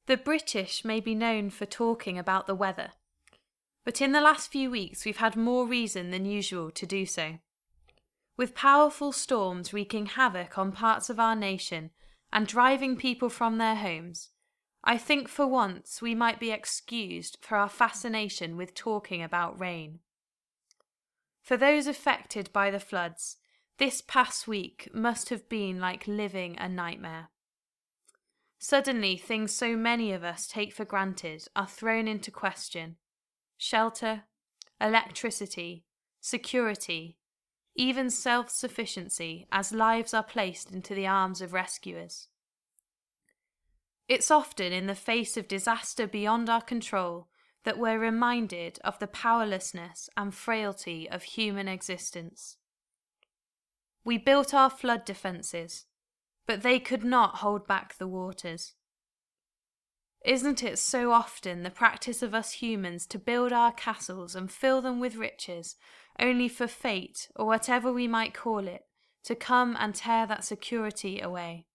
The British may be known for talking about the weather, but in the last few weeks we've had more reason than usual to do so. With powerful storms wreaking havoc on parts of our nation and driving people from their homes, I think for once we might be excused for our fascination with talking about rain. For those affected by the floods, this past week must have been like living a nightmare. Suddenly, things so many of us take for granted are thrown into question. Shelter, electricity, security, even self-sufficiency as lives are placed into the arms of rescuers. It's often in the face of disaster beyond our control that we're reminded of the powerlessness and frailty of human existence. We built our flood defences, but they could not hold back the waters. Isn't it so often the practice of us humans to build our castles and fill them with riches, only for fate, or whatever we might call it, to come and tear that security away?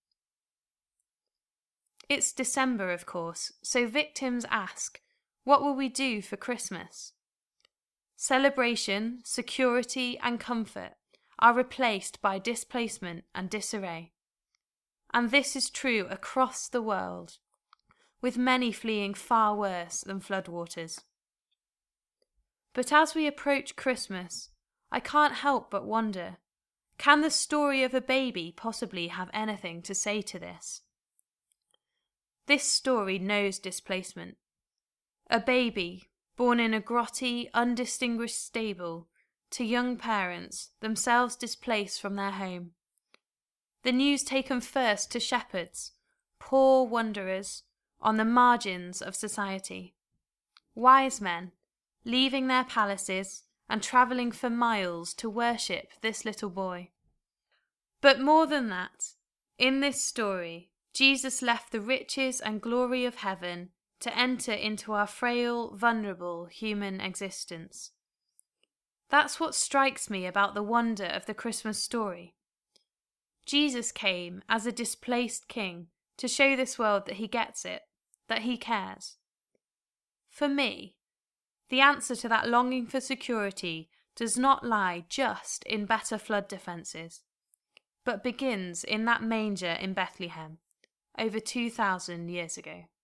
It's December, of course, so victims ask, what will we do for Christmas? Celebration, security, and comfort are replaced by displacement and disarray. And this is true across the world, with many fleeing far worse than floodwaters. But as we approach Christmas, I can't help but wonder, can the story of a baby possibly have anything to say to this? This story knows displacement. A baby, born in a grotty, undistinguished stable, to young parents, themselves displaced from their home. The news taken first to shepherds, poor wanderers, on the margins of society. Wise men, leaving their palaces and travelling for miles to worship this little boy. But more than that, in this story, Jesus left the riches and glory of heaven to enter into our frail, vulnerable human existence. That's what strikes me about the wonder of the Christmas story. Jesus came as a displaced king to show this world that he gets it, that he cares. For me, the answer to that longing for security does not lie just in better flood defences, but begins in that manger in Bethlehem over 2,000 years ago.